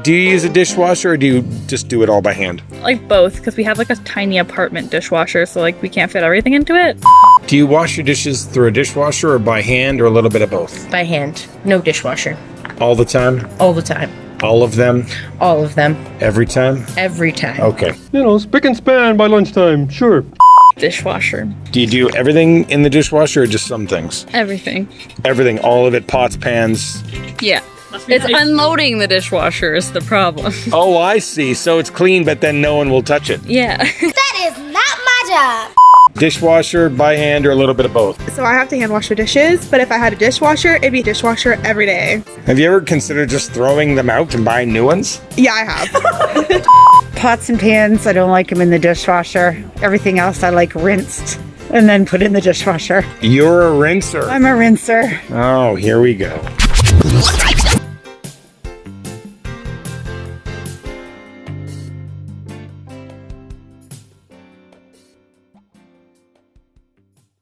Do you use a dishwasher or do you just do it all by hand? Like both, because we have like a tiny apartment dishwasher, so like we can't fit everything into it. Do you wash your dishes through a dishwasher or by hand or a little bit of both? By hand. No dishwasher. All the time? All the time. All of them? All of them. Every time? Every time. Okay. You know, spick and span by lunchtime, sure. Dishwasher. Do you do everything in the dishwasher or just some things? Everything. Everything, all of it, pots, pans. Yeah. It's unloading the dishwasher is the problem. Oh, I see. So it's clean, but then no one will touch it. Yeah. That is not my job. Dishwasher, by hand, or a little bit of both? So I have to hand wash the dishes, but if I had a dishwasher, it'd be a dishwasher every day. Have you ever considered just throwing them out and buying new ones? Yeah, I have. Pots and pans, I don't like them in the dishwasher. Everything else I like rinsed and then put in the dishwasher. You're a rinser. I'm a rinser. Oh, here we go.